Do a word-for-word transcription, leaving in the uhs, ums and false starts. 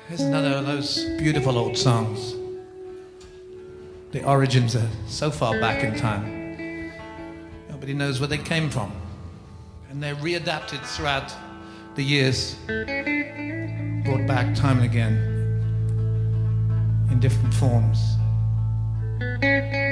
Here's another of those beautiful old songs. The origins are so far back in time. Nobody knows where they came from. And they're readapted throughout the years, brought back time and again in different forms.